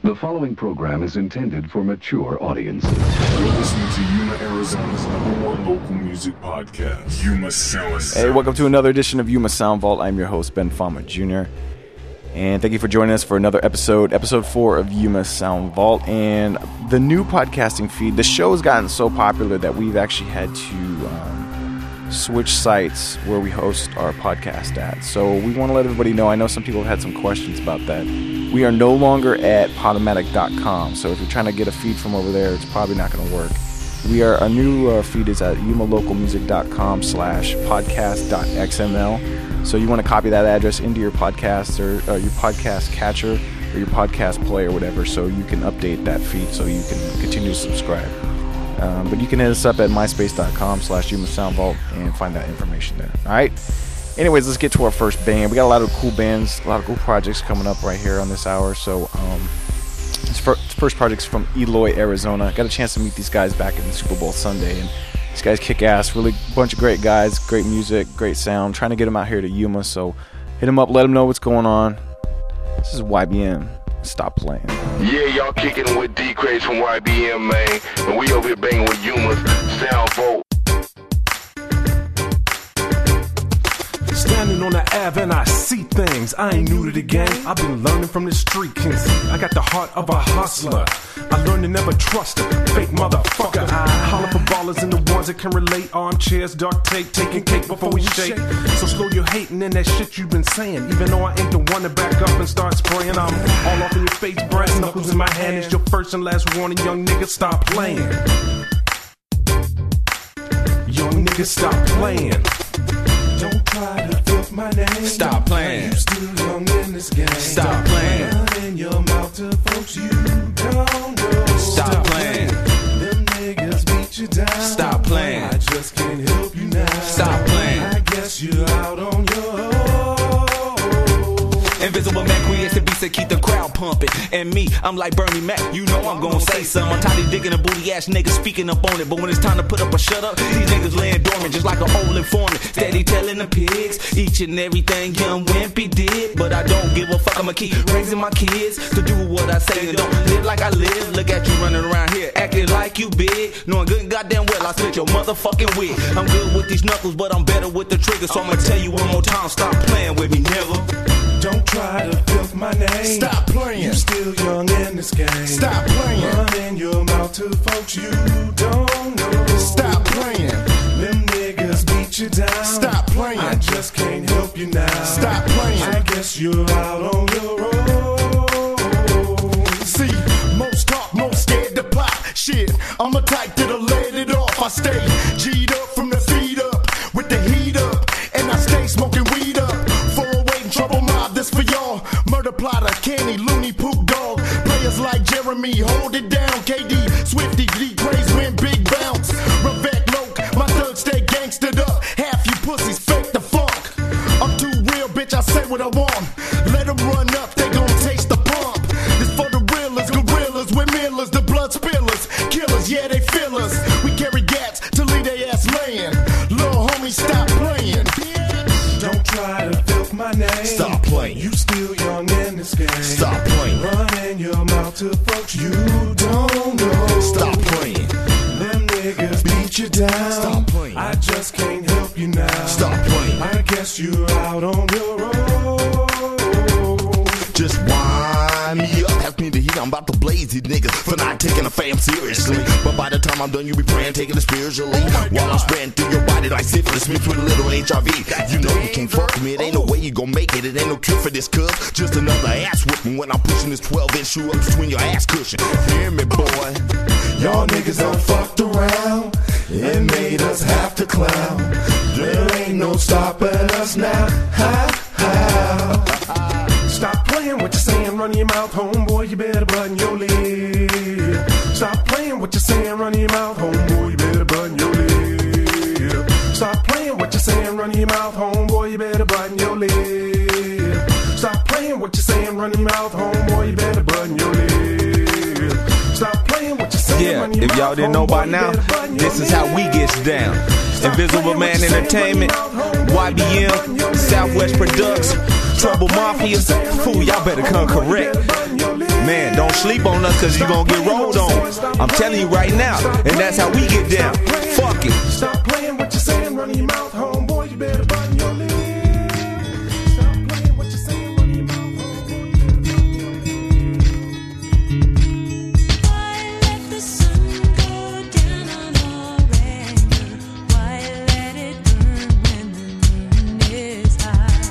The following program is intended for mature audiences. You're listening to Yuma, Arizona's #1 local music podcast, Yuma Sound. Hey, welcome to another edition of Yuma Sound Vault. I'm your host, Ben Fama Jr. And thank you for joining us for another episode 4 of Yuma Sound Vault. And the new podcasting feed, the show has gotten so popular that we've actually had to switch sites where we host our podcast at. So we want to let everybody know, I know some people have had some questions about that. We are no longer at Podomatic.com, so if you're trying to get a feed from over there, it's probably not going to work. Our new feed is at yumalocalmusic.com/podcast.xml. So you want to copy that address into your podcast or your podcast catcher or your podcast player or whatever, so you can update that feed so you can continue to subscribe. But you can hit us up at myspace.com/yumasoundvault and find that information there. All right. Anyways, let's get to our first band. We got a lot of cool bands, a lot of cool projects coming up right here on this hour. So this first project's from Eloy, Arizona. Got a chance to meet these guys back in the Super Bowl Sunday, and these guys kick ass. Really bunch of great guys, great music, great sound. Trying to get them out here to Yuma, so hit them up, let them know what's going on. This is YBM. Stop playing. Yeah, y'all kicking with D-Craze from YBM, man. And we over here banging with Yuma's Sound Vault. Standing on the Ave and I see things. I ain't new to the game. I've been learning from the street kings. I got the heart of a hustler. I learned to never trust a fake motherfucker. I holler for ballers and the ones that can relate. Armchairs, duct tape, taking cake before we shake. So slow your hating in that shit you've been saying. Even though I ain't the one to back up and start spraying. I'm all off in your face, brass knuckles in my hand. It's your first and last warning, young nigga, stop playing. Young nigga, stop playing. Don't try to filth my name. Stop playing. You still young in this game. Stop playing. Running your mouth to folks you don't know. Stop playing. Them niggas beat you down. Stop playing. I just can't help you now. Stop playing. I guess you're out on your own. Invisible man creates the beats that keep the crowd pumping. And me, I'm like Bernie Mac, you know I'm gonna say something. I'm tired of digging a booty ass niggas speaking up on it. But when it's time to put up or shut up, these niggas laying dormant just like an old informant. Steady telling the pigs each and everything young Wimpy did. But I don't give a fuck, I'ma keep raising my kids to do what I say and don't live like I live. Look at you running around here acting like you big, knowing good and goddamn well I split your motherfucking wig. I'm good with these knuckles, but I'm better with the trigger. So I'ma tell you one more time, stop playing with me, nigga. Don't try to filth my name. Stop playing. You still young in this game. Stop playing. Running your mouth to folks you don't know. Stop playing. Them niggas beat you down. Stop playing. I just can't help you now. Stop playing. I guess you're out on your own. See, most talk, most scared to pop. Shit, I'm a type that'll let it off. I stay G'd up from the feet up, with the heat up, and I stay smoking weed up. Trouble mob, this for y'all. Murder plotter, Kenny, Looney, Poop Dog. Players like Jeremy, hold it down. KD, Swifty, D-Craze, win big bounce. Ravette, Loke, my thugs stay gangstered up. Half you pussies fake the funk. I'm too real, bitch, I say what I want. Let them run up, they gon' taste the pump. This for the realers, gorillas, with millers, the blood spillers. Killers, yeah, they feel us. We carry gats to leave they ass laying. Little homie, stop playing. Don't try to filth my name. Stop playing. You still young in this game. Stop playing. Running your mouth to folks you don't know. Stop playing. Them niggas beat you down. Stop playing. I just can't help you now. Stop playing. I guess you're out on your own. Just wind me up, pass me the heat, I'm about to blaze these niggas for not taking the fam seriously. But by the time I'm done, you be praying, taking it spiritually. While I'm spreading through your body like syphilis mixed with a little HIV. You know you can't fuck with me, it ain't no way you gon' make it. It ain't no cure for this, cuz just another ass whooping when I'm pushing this 12-inch shoe up between your ass cushion. Hear me, boy? Y'all niggas done fucked around and made us have to clown. There ain't no stopping us now. How? Stop playing what you're saying, run your mouth, homeboy, you better button your lip. Stop playing what you're saying, run your mouth, homeboy, you better button your lip. Stop playing what you're saying, run your mouth, homeboy, you better button your lip. Stop playing what you're saying, run your mouth, homeboy, you better button your lip. Stop playing what you're saying. Yeah, if y'all didn't know by now, this is how we gets down. Invisible Man Entertainment, YBM, Southwest Products, Trouble Mafia. Fool, y'all better come correct. Man, don't sleep on us cause you gonna get rolled on. I'm telling you right now, and that's how we get down. Fuck it. Stop playing what you're saying, running your mouth, homeboy, you better button your lip. Stop playing what you're saying, running your mouth, Why let the sun go down on our anger? Why let it burn when the moon is high?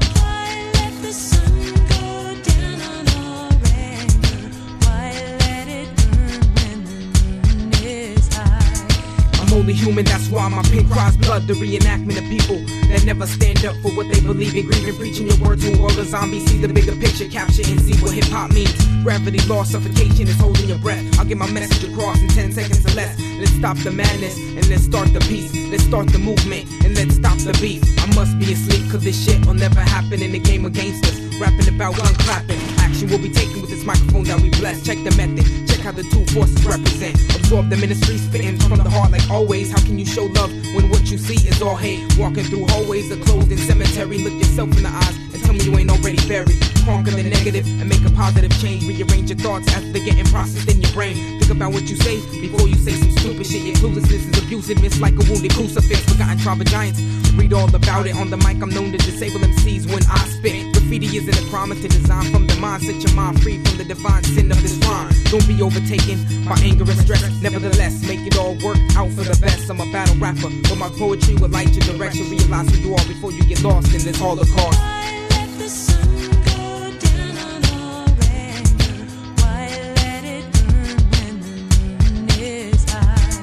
Why let the sun go down on our anger? Why let it burn when the moon is high? I'm only human, that's why my pen cries blood. The reenactment of people that never stand up for what they believe in. Grieving, preaching your word to all the zombies. See the bigger picture, capture and see what hip-hop means. Gravity lost, suffocation is holding your breath. I'll get my message across in 10 seconds or less. Let's stop the madness and let's start the peace. Let's start the movement and let's stop the beef. I must be asleep cause this shit will never happen in the game against us. Rapping about gun clapping. Action will be taken with this microphone that we bless. Check the method, check how the two forces represent. Absorb the ministry, spitting from the heart like always. How can you show love when what you see is all hate? Walking through hallways, a closed in cemetery. Look yourself in the eyes and tell me you ain't already buried. Conquer the negative and make a positive change. Rearrange your thoughts as they're getting processed in your brain. Think about what you say before you say some stupid shit. Your cluelessness is abusiveness like a wounded crucifix. Forgotten tribal giants, read all about it. On the mic I'm known to disable MCs when I spit. Graffiti isn't a crime, it's a design from the mind. Set your mind free from the divine sin of this rhyme. Don't be overtaken by anger and stress. Nevertheless, make it all work out for the best. I'm a battle rapper, but my poetry will light your direction. Realize who you are before you get lost in this holocaust. Why let the sun go down on our anger? Why let it burn when the moon is high?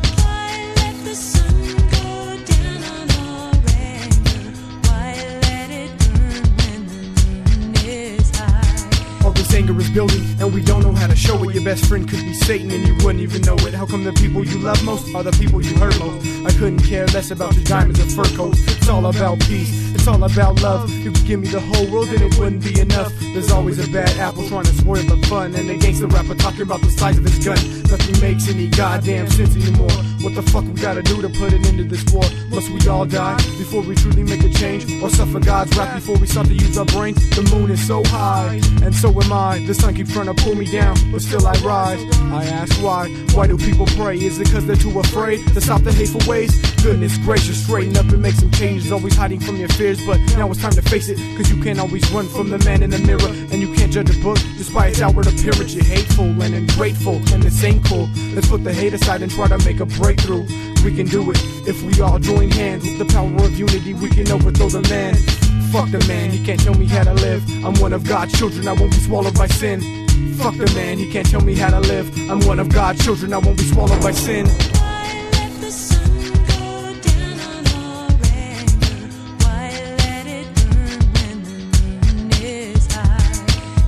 Why let the sun go down on our anger? Why let it burn when the moon is high? All this anger is building, and we don't know how to show it. Your best friend could be Satan, and you wouldn't even know it. How come the people you love most are the people you hurt most? I couldn't care less about your diamonds or fur coats. It's all about peace, it's all about love. You could give me the whole world and it wouldn't be enough. There's always a bad apple trying to spoil the fun, and a gangster rapper talking about the size of his gun. Nothing makes any goddamn sense anymore. What the fuck we gotta do to put an end to this war? Must we all die before we truly make a change? Or suffer God's wrath before we start to use our brains? The moon is so high, and so am I. The sun keeps trying to pull me down, but still I rise. I ask why? Why do people pray? Is it cause they're too afraid to stop the hateful ways? Goodness gracious, straighten up and make some changes. Always hiding from your fears, but now it's time to face it. Cause you can't always run from the man in the mirror, and you can't judge a book just by its outward appearance. You're hateful and ungrateful, and this ain't cool. Let's put the hate aside and try to make a breakthrough. We can do it if we all join hands. With the power of unity, we can overthrow the man. Fuck the man, he can't tell me how to live. I'm one of God's children, I won't be swallowed by sin. Fuck the man, he can't tell me how to live. I'm one of God's children, I won't be swallowed by sin. Why let the sun go down on our anger? Why let it burn when the moon is high?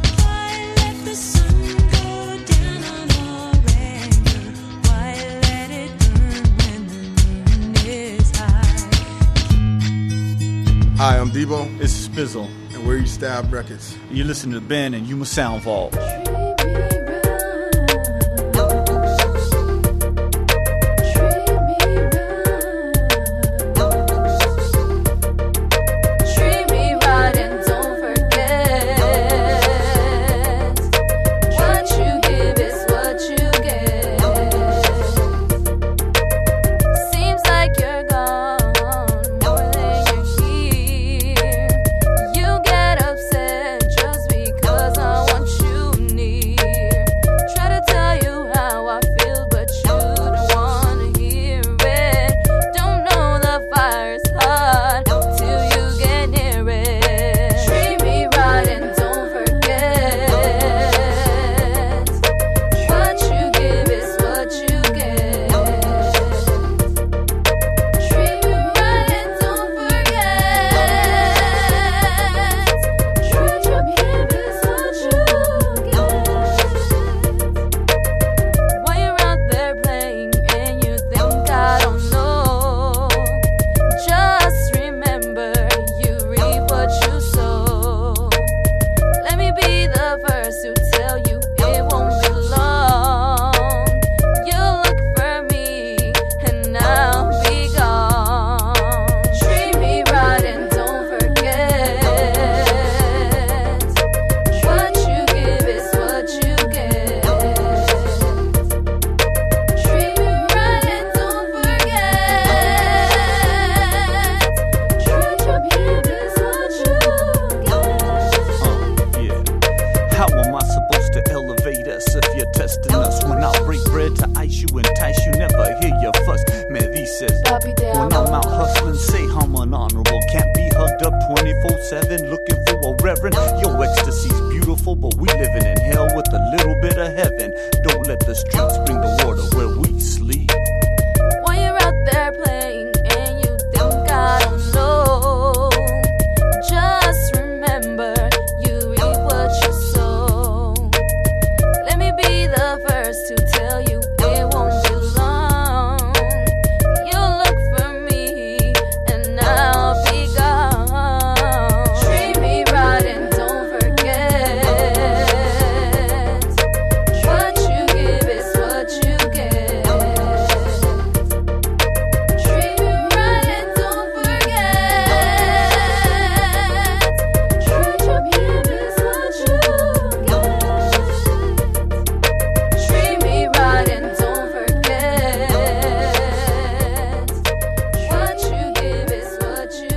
Why let the sun go down on our anger? Why let it burn when the moon is high? Hi, I'm Debo. This is Spizzle, and we're East Stab Records. You listen to Ben and Yuma Sound Vault. You get upset just because I want you near. trusting us. When I break bread to ice you, entice you, never hear your fuss. Mary says, when I'm out hustling, say I'm unhonorable. Can't be hugged up 24/7, looking for a reverend. Your ecstasy's beautiful, but we living in hell with a little bit of heaven. Don't let the streets bring the water where we sleep. When you're out there playing and you think I don't know, just remember you reap what you sow. Let me be the first to tell you it won't be long. You'll look for me and I'll be gone. Treat me right and don't forget, what you give is what you get. Treat me right and don't forget, what you give is what you get. Treat me right and don't forget, what you give is what you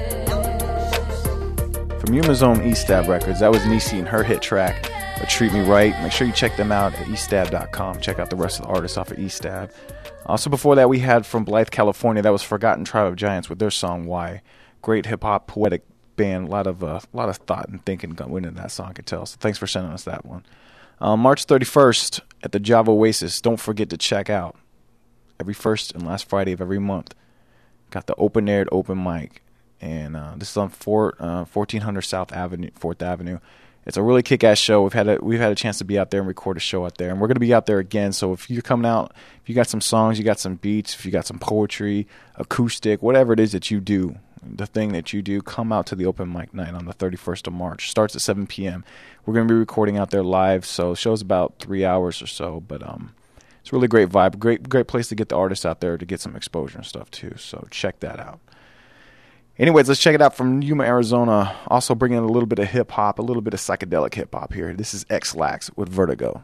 get. From Yuma's own E-Stab Records, that was Niecy and her hit track, Treat Me Right. Make sure you check them out at estab.com. Check out the rest of the artists off of E-Stab. Also before that, we had from Blythe, California, that was Forgotten Tribe of Giants with their song Why. Great hip-hop, poetic band. A lot of thought and thinking went into that song, I could tell. So thanks for sending us that one. March 31st at the Java Oasis. Don't forget to check out every first and last Friday of every month. Got the open-aired open mic. And this is on 1400 South Avenue, 4th Avenue. It's a really kick-ass show. We've had a chance to be out there and record a show out there, and we're going to be out there again. So if you're coming out, if you got some songs, you got some beats, if you got some poetry, acoustic, whatever it is that you do, the thing that you do, come out to the open mic night on the 31st of March. Starts at 7 p.m. We're going to be recording out there live, so the show's about 3 hours or so, but it's a really great vibe, great place to get the artists out there to get some exposure and stuff too. So check that out. Anyways, let's check it out from Yuma, Arizona. Also bringing in a little bit of hip-hop, a little bit of psychedelic hip-hop here. This is X-Lax with Vertigo.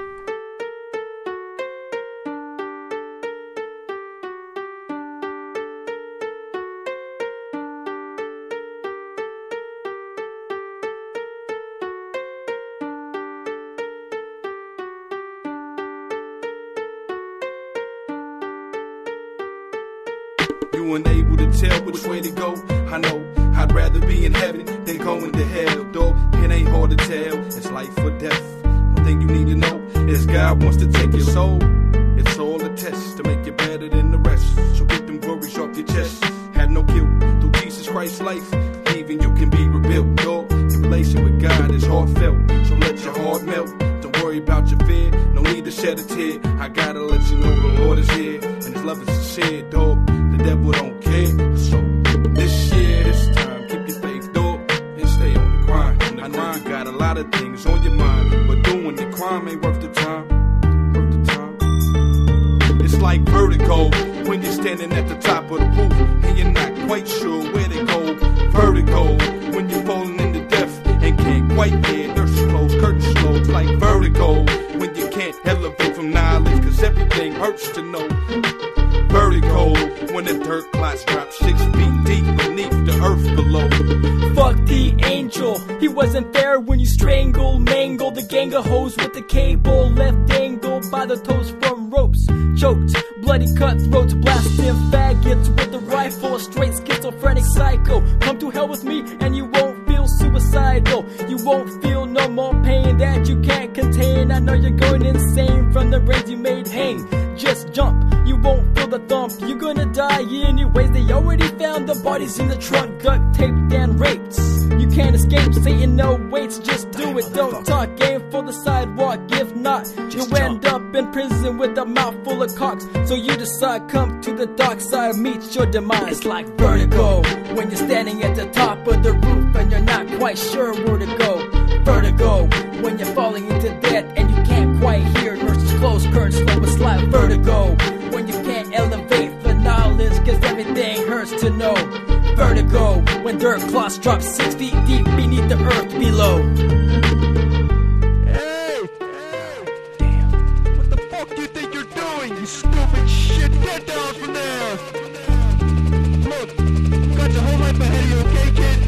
You ain't able to tell which way to go. I know I'd rather be in heaven than going to hell, dog. It ain't hard to tell. It's life or death. One thing you need to know is God wants to take your soul. It's all a test to make you better than the rest. So get them worries off your chest. Have no guilt through Jesus Christ's life. Even you can be rebuilt, dog. Your relation with God is heartfelt. So let your heart melt. Don't worry about your fear. No need to shed a tear. I gotta let you know the Lord is here and His love is sincere, dog. The devil don't care. So this year, this time, keep your faith, dog, and stay on the grind. I know you got a lot of things on your mind, but doing the crime ain't worth the time. It's like vertigo when you're standing at the top of the roof and you're not quite sure where to go. Vertigo when you're falling into death and can't quite hear nurses close, curtains close. Like vertigo when you can't elevate from knowledge, cause everything hurts to know. Vertigo when the dirt clots drop 6 feet deep beneath the earth below. Fuck the angel, he wasn't there when you strangle, mangle the gang of hoes with the cable, left dangled by the toes from ropes, choked, bloody cutthroats, blasting faggots with a rifle, a straight schizophrenic psycho. Come to hell with me and you won't feel suicidal. You won't feel no more pain that you can't contain. I know you're going insane from the brains you made hang. Just jump, you won't feel the thump. You're gonna die anyways. They already found the bodies in the trunk, duct taped and raped. You can't escape, Satan no waits, just do it. Don't talk, aim for the sidewalk. If not, you'll end up in prison with a mouth full of cocks. So you decide, come to the dark side, meet your demise. It's like vertigo when you're standing at the top of the roof and you're not quite sure where to go. Vertigo when you're falling into debt and you can't quite hear nurses close, curtains slow. It's like vertigo when you can't elevate for knowledge, cause everything hurts to know. Vertigo when dirt clots drop 6 feet deep beneath the earth below. Hey! Damn. What the fuck do you think you're doing, you stupid shit? Get down from there! Look, you got your whole life ahead of you, okay, kid?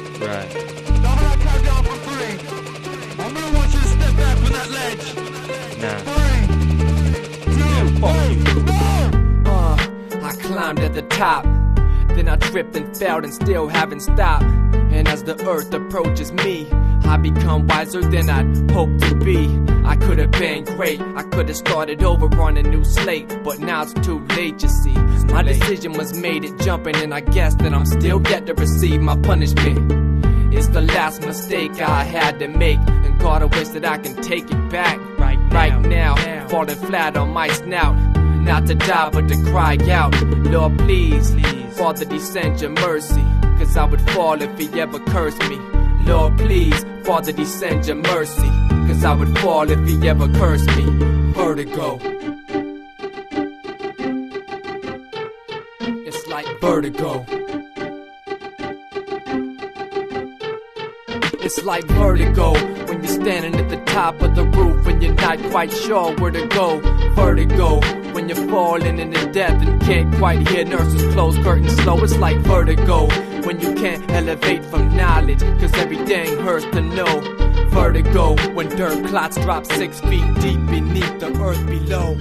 Right. Now I'm gonna count down from 3. I'm gonna want you to step back from that ledge. I climbed at the top, then I tripped and fell and still haven't stopped. And as the earth approaches me, I become wiser than I'd hoped to be. I could have been great, I could have started over on a new slate, but now it's too late, you see. My decision was made at jumping, and I guess that I'm still yet to receive my punishment. It's the last mistake I had to make, and God, I wish that I can take it back right now. Falling flat on my snout, not to die but to cry out, Lord please, Father descend your mercy, cause I would fall if he ever cursed me. Lord please, Father descend your mercy, cause I would fall if he ever cursed me. Vertigo. It's like vertigo. It's like vertigo when you're standing at the top of the roof and you're not quite sure where to go. Vertigo when you're falling into death and can't quite hear nurses close curtains slow. It's like vertigo when you can't elevate from knowledge, cause everything hurts to know. Vertigo when dirt clots drop 6 feet deep beneath the earth below.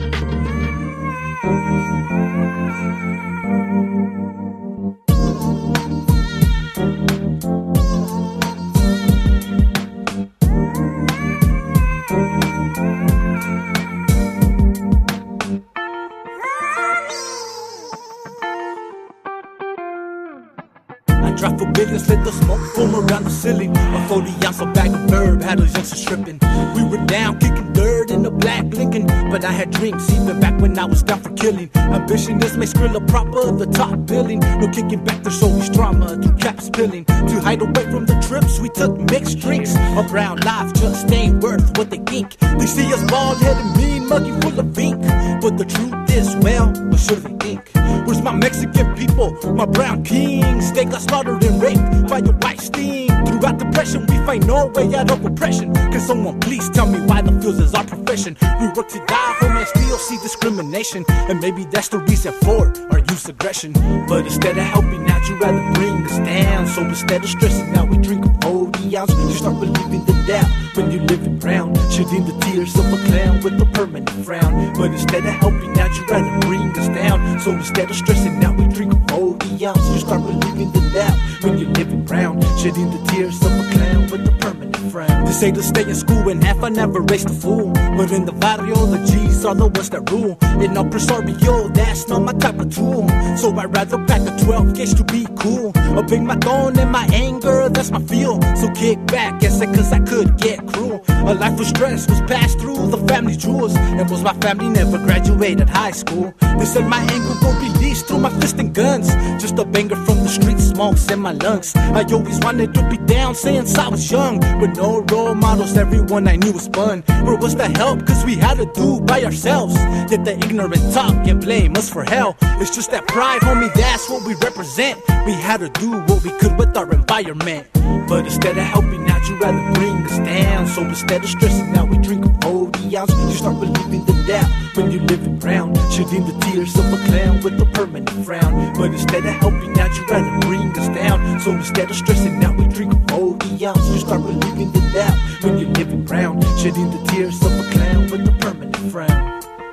Drop for billions, let the smoke boom around the ceiling. A 40 ounce of bag of herb had us youngsters tripping. We were down kicking dirt in the black Lincoln, but I had dreams even back when I was down for killing. Ambition is make Skrilla proper, the top billing. No kicking back, there's always drama through caps pilling. To hide away from the trips, we took mixed drinks. Our brown life just ain't worth what they think. They see us bald-headed, mean, muggy, full of ink. But the truth is, well, what should they think? Where's my Mexican people, my brown kings? They got slaughtered and raped by a white sting. Throughout depression, we find no way out of oppression. Can someone please tell me why the fields is our profession? We work to die, homie, and still see discrimination. And maybe that's the reason for our youth aggression. But instead of helping out, you'd rather bring us down. So instead of stressing out, we drink a 40 ounce. You start believing the doubt when you live it round, shedding the tears of a clown with a permanent frown. But instead of helping out, you'd rather bring us down. So instead of stressing out, we drink a 40 ounce. You start believing the doubt when you live it round, shedding the tears of a clown with a permanent frown. They say to stay in school and half I never raised a fool, but in the barrio the G's are the ones that rule. In El Presario, that's not my type of tool. So I'd rather pack a 12 gauge to be cool. A big my tone and my anger, that's my feel. So kick back and say cause I could get cruel. A life of stress was passed through the family jewels, and was my family never graduated high school. They said my anger gon' release through my fist and guns. Just a banger from the street, smokes in my lungs. I always wanted to be down since I was young, with no role models, everyone I knew was fun. Where was the help? Cause we had to do by ourselves. Yet the ignorant talk and blame us for hell. It's just that pride, homie, that's what we represent. We had to do what we could with our environment. But instead of helping out, you'd rather bring us down. So instead of stressing out, we drink a 40 ounce. You start believing the doubt when you live it round, shedding the tears of a clown with a permanent frown. But instead of helping out, you'd rather bring us down. So instead of stressing out, we drink a 40 ounce. You start believing the doubt when you live it round, shedding the tears of a clown with a permanent frown.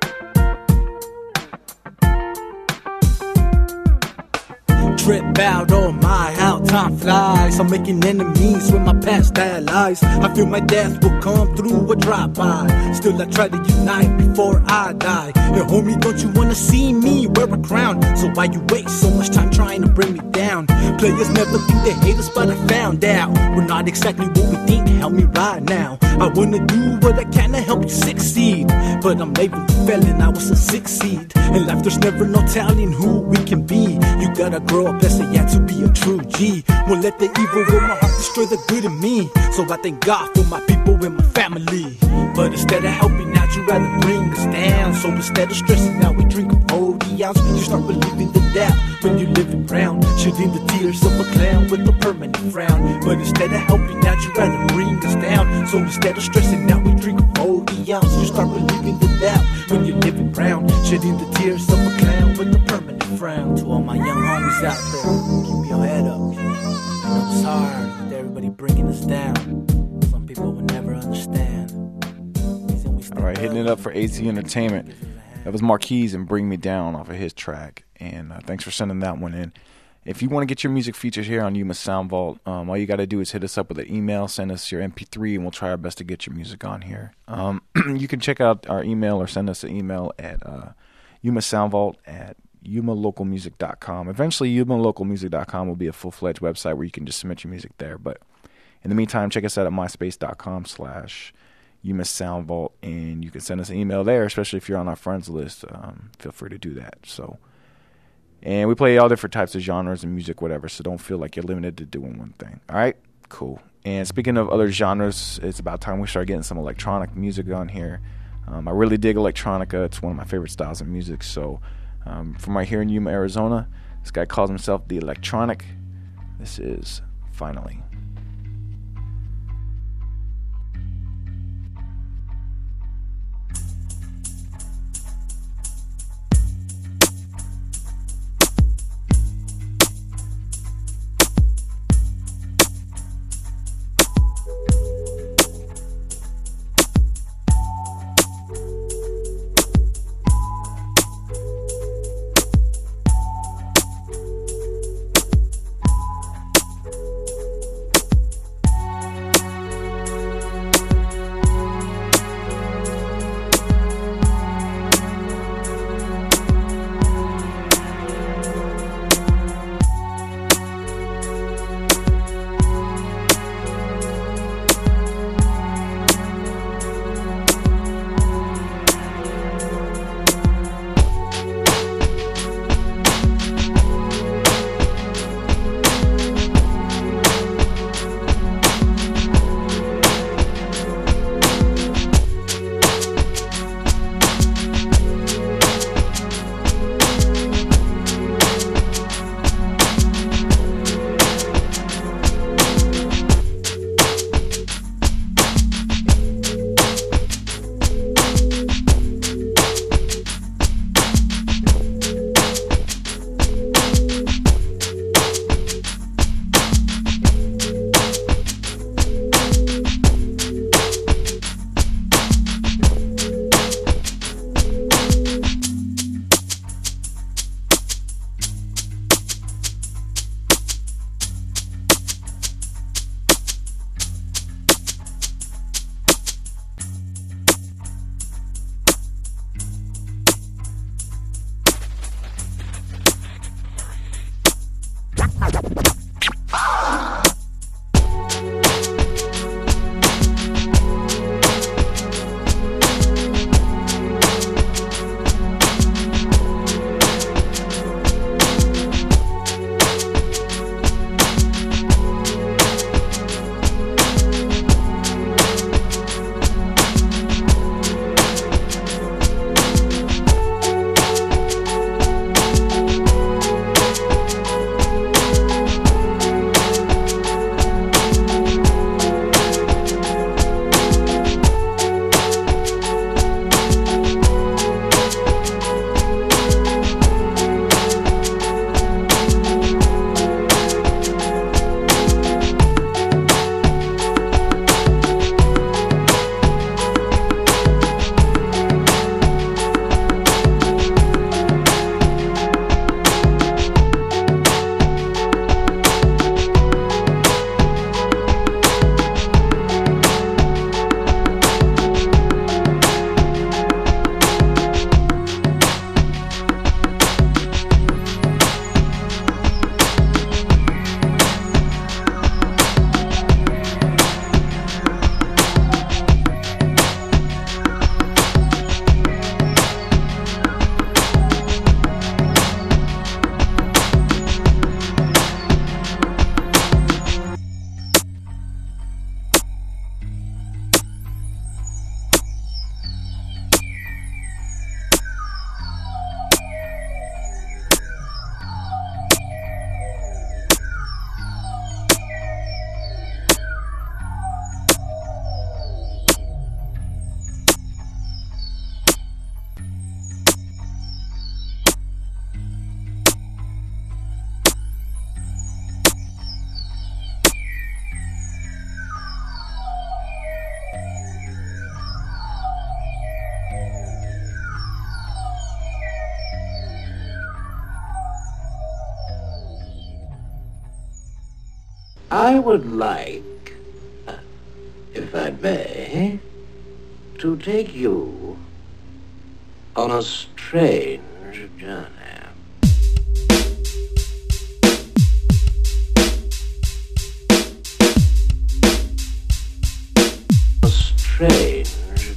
Trip out, oh my, how time flies. I'm making enemies with my past allies. I feel my death will come through a drive-by. Still I try to unite before I die. And homie, don't you wanna see me wear a crown? So why you waste so much time trying to bring me down? Players never think they hate us, but I found out we're not exactly what we think. Help me right now. I wanna do what I can to help you succeed, but I'm labeled a felon, I was a 6 seed. In life there's never no telling who we can be. You gotta grow up, best yet to be a true G. Won't let the evil in my heart destroy the good in me. So I thank God for my people and my family. But instead of helping out, you'd rather bring us down. So instead of stressing out, we drink a 40 ounce. You start believing the doubt when you live it round, shedding the tears of a clown with a permanent frown. But instead of helping out, you'd rather bring us down. So instead of stressing out, we drink a 40 ounce. You start believing the doubt when you live it round, shedding the tears of a clown with a permanent frown. To all my young homies out there, keep your head up. I know it's hard with everybody bringing us down. Some people will never understand. Reason we All right, hitting it up for AZ Entertainment. That was Marquise and Bring Me Down off of his track. And thanks for sending that one in. If you want to get your music featured here on Yuma Sound Vault, all you got to do is hit us up with an email, send us your MP3, and we'll try our best to get your music on here. You can check out our email or send us an email at yumasoundvault@yumalocalmusic.com. Eventually, yumalocalmusic.com will be a full-fledged website where you can just submit your music there. But in the meantime, check us out at myspace.com/yumasoundvault, and you can send us an email there, especially if you're on our friends list. Feel free to do that. And we play all different types of genres and music, whatever, so don't feel like you're limited to doing one thing. All right? Cool. And speaking of other genres, it's about time we start getting some electronic music on here. I really dig electronica. It's one of my favorite styles of music. So from right here in Yuma, Arizona, this guy calls himself The Electronic. This is Finally. I would like, if I may, to take you on a strange journey. A strange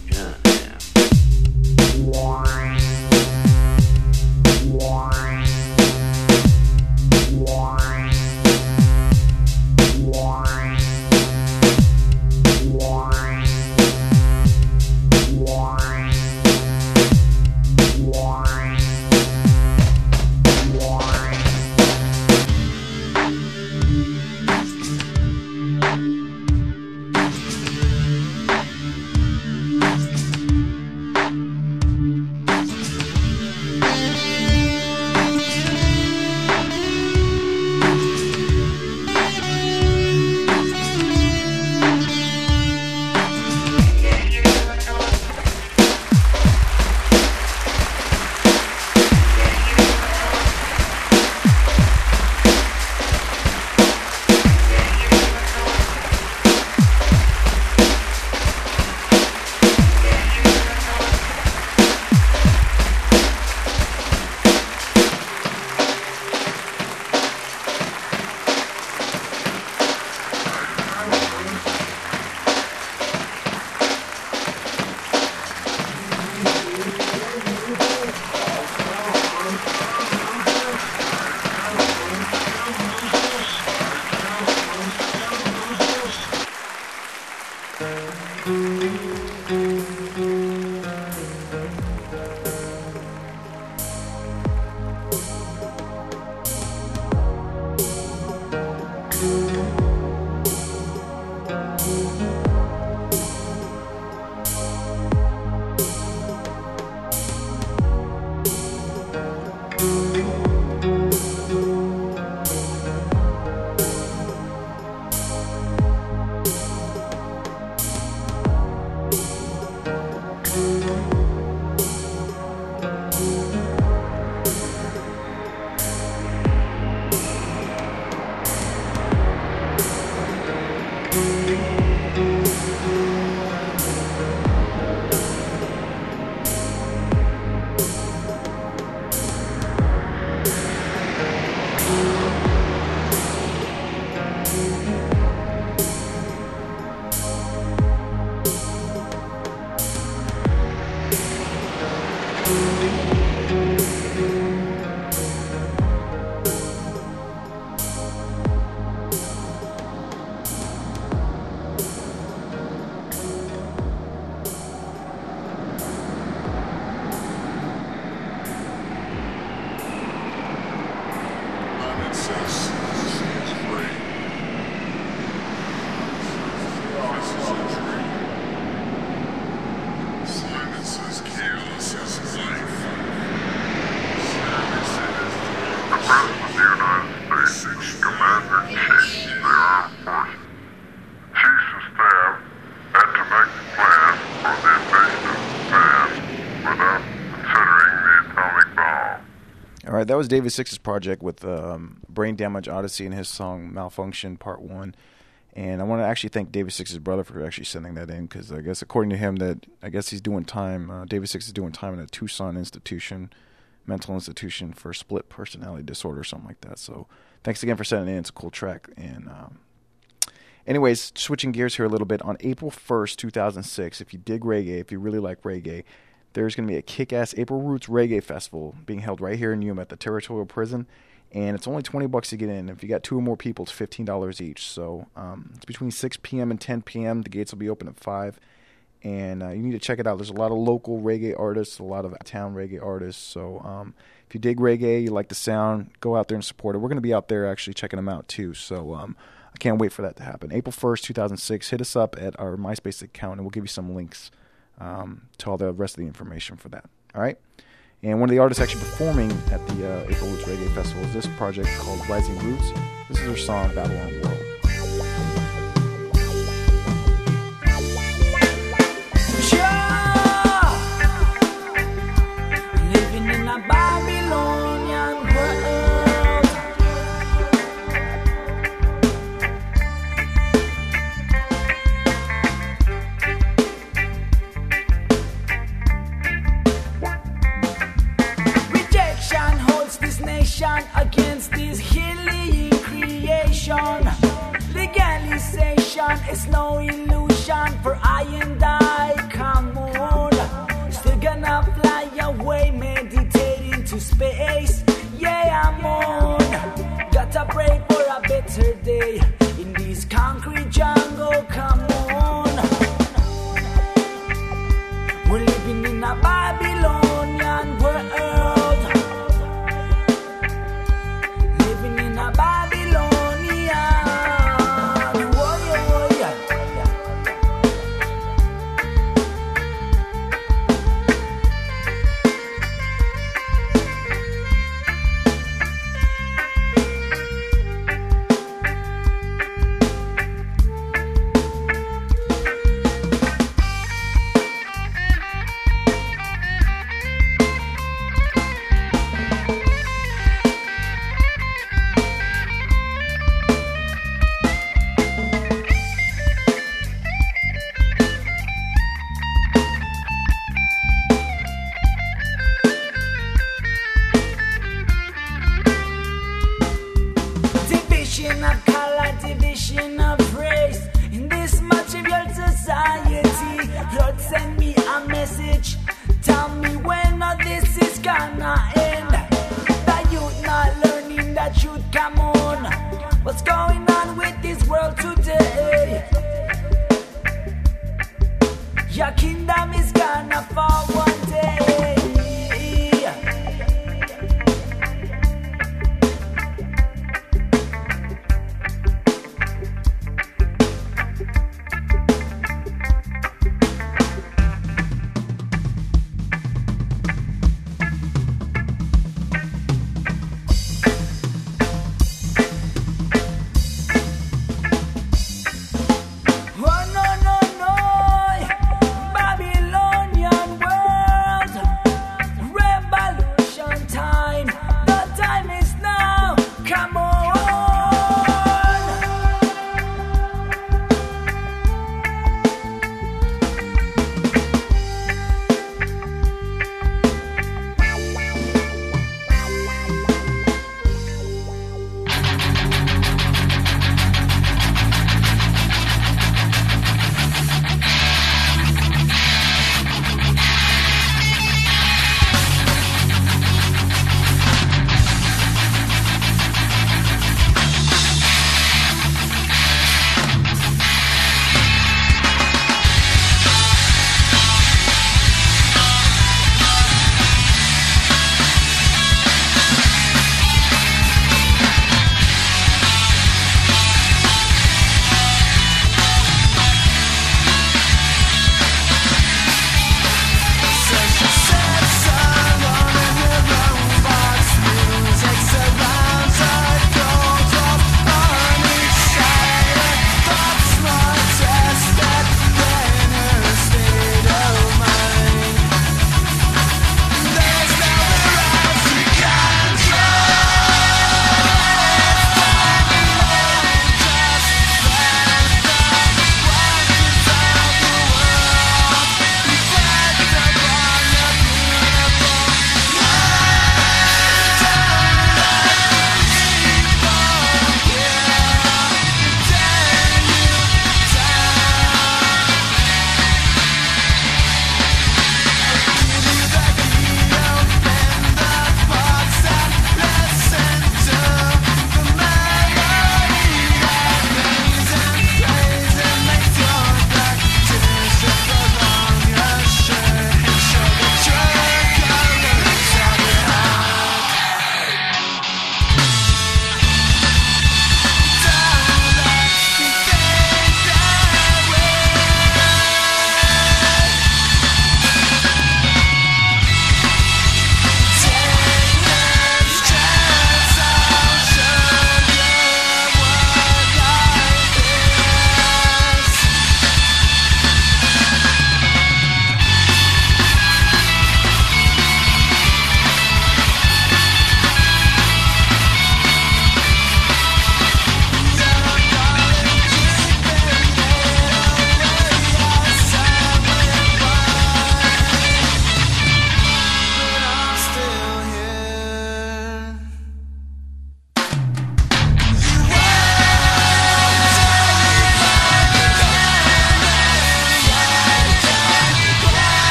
That was David Six's project with Brain Damage Odyssey and his song Malfunction Part 1. And I want to actually thank David Six's brother for actually sending that in, because I guess according to him he's doing time, David Six is doing time in a Tucson mental institution for split personality disorder or something like that. So thanks again for sending it in. It's a cool track. And anyways, switching gears here a little bit, on April 1st, 2006, if you dig reggae, if you really like reggae, there's going to be a kick-ass April Roots Reggae Festival being held right here in Yuma at the Territorial Prison, and it's only $20 to get in. If you got 2 or more people, it's $15 each. So it's between 6 p.m. and 10 p.m. The gates will be open at 5, and you need to check it out. There's a lot of local reggae artists, a lot of town reggae artists. So if you dig reggae, you like the sound, go out there and support it. We're going to be out there actually checking them out too. So I can't wait for that to happen. April 1st, 2006. Hit us up at our MySpace account, and we'll give you some links to all the rest of the information for that. All right? And one of the artists actually performing at the April Roots Reggae Festival is this project called Rising Roots. This is their song, Babylon World. Living in a Babylonian world. protestation against this hilly creation. Legalization is no illusion for I and I. Come on, still gonna fly away, meditating to space. Yeah, I'm on. Gotta pray for a better day in this concrete jungle. Come on, we're living in a Babylonian world. Living in a Babylonian.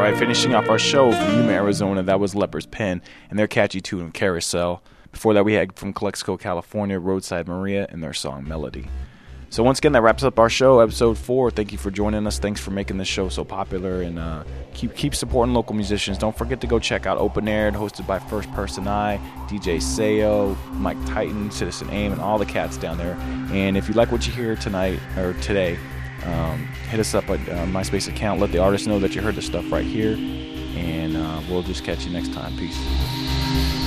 Alright, finishing off our show from Yuma, Arizona, that was Leper's Pen and their catchy tune Carousel. Before that we had from Calexico, California, Roadside Maria and their song Melody. So once again, that wraps up our show, episode 4. Thank you for joining us. Thanks for making this show so popular, and keep supporting local musicians. Don't forget to go check out Open Air, hosted by First Person Eye, DJ Sayo, Mike Titan, Citizen Aim, and all the cats down there. And if you like what you hear tonight or today, hit us up at MySpace account. Let the artists know that you heard the stuff right here, and we'll just catch you next time. Peace.